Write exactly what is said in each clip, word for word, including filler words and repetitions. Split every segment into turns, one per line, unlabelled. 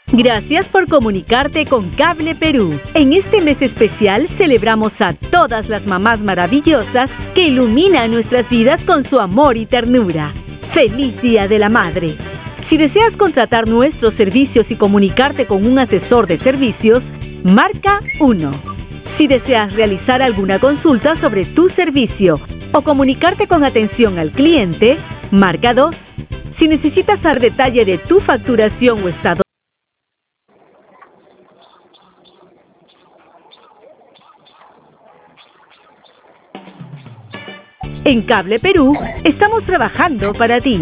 Gracias por comunicarte con Cable Perú. En este mes especial celebramos a todas las mamás maravillosas que iluminan nuestras vidas con su amor y ternura. ¡Feliz Día de la Madre! Si deseas contratar nuestros servicios y comunicarte con un asesor de servicios, marca uno. Si deseas realizar alguna consulta sobre tu servicio o comunicarte con atención al cliente, marca dos. Si necesitas dar detalle de tu facturación o estado. En Cable Perú estamos trabajando para ti.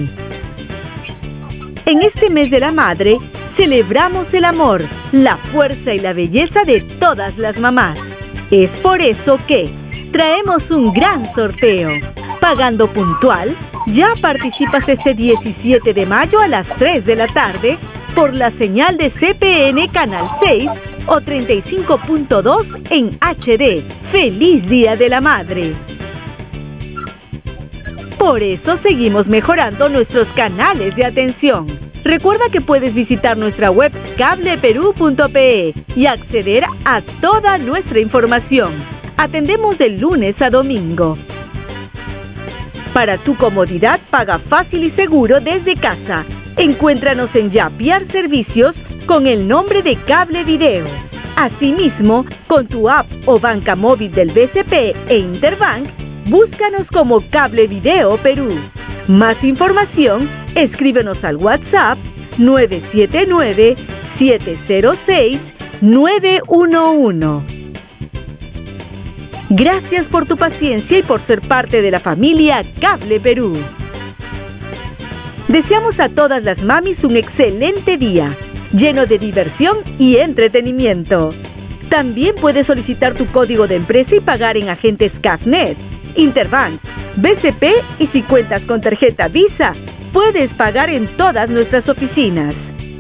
En este mes de la madre, celebramos el amor, la fuerza y la belleza de todas las mamás. Es por eso que traemos un gran sorteo. Pagando puntual, ya participas este diecisiete de mayo a las tres de la tarde por la señal de C P N Canal seis o treinta y cinco punto dos en H D. ¡Feliz Día de la Madre! Por eso seguimos mejorando nuestros canales de atención. Recuerda que puedes visitar nuestra web cable perú punto pe y acceder a toda nuestra información. Atendemos de lunes a domingo. Para tu comodidad, paga fácil y seguro desde casa. Encuéntranos en Yapiar Servicios con el nombre de Cable Video. Asimismo, con tu app o banca móvil del B C P e Interbank, búscanos como Cable Video Perú. Más información, escríbenos al WhatsApp nueve siete nueve, siete cero seis, nueve uno uno. Gracias por tu paciencia y por ser parte de la familia Cable Perú. Deseamos a todas las mamis un excelente día, lleno de diversión y entretenimiento. También puedes solicitar tu código de empresa y pagar en agentes Cafnet, Interbank, B C P y si cuentas con tarjeta Visa, puedes pagar en todas nuestras oficinas.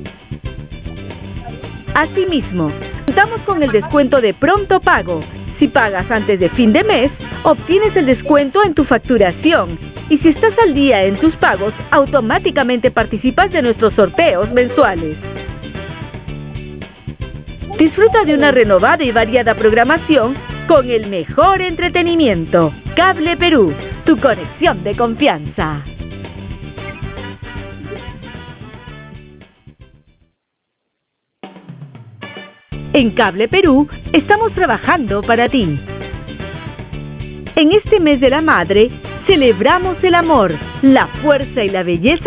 Asimismo, contamos con el descuento de pronto pago. Si pagas antes de fin de mes, obtienes el descuento en tu facturación. Y si estás al día en tus pagos, automáticamente participas de nuestros sorteos mensuales. Disfruta de una renovada y variada programación con el mejor entretenimiento. Cable Perú, tu conexión de confianza. En Cable Perú estamos trabajando para ti. En este mes de la madre, celebramos el amor, la fuerza y la belleza